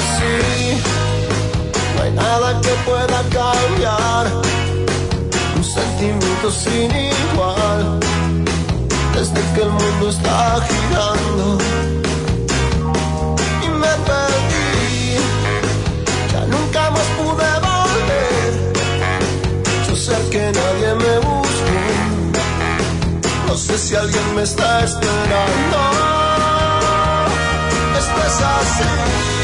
así, no hay nada que pueda cambiar. Un sentimiento sin igual, desde que el mundo está girando. Y me perdí, ya nunca más pude volver. Yo sé que nadie me buscó, no sé si alguien me está esperando. Esto es así.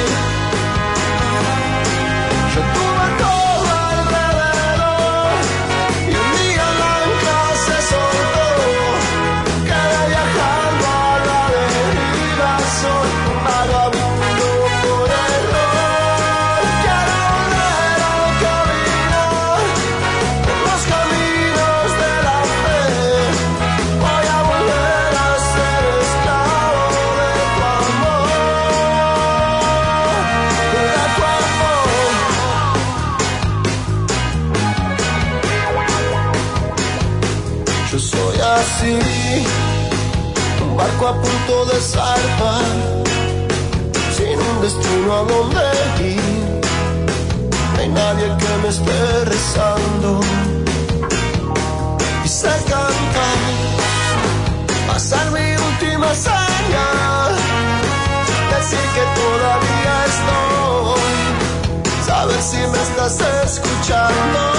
Yo tuve todo alrededor y un día la ancla se soltó. Quedé viajando a la deriva, soy un vagabundo por error. Quiero volver a caminar por los caminos de la fe. Voy a volver a ser esclavo de tu amor, de tu amor. Yo soy así, un barco a punto de zarpar, sin un destino a donde ir. No hay nadie que me esté rezando. Y sé cantar, pasar mi última señal, decir que todavía estoy, saber si me estás escuchando.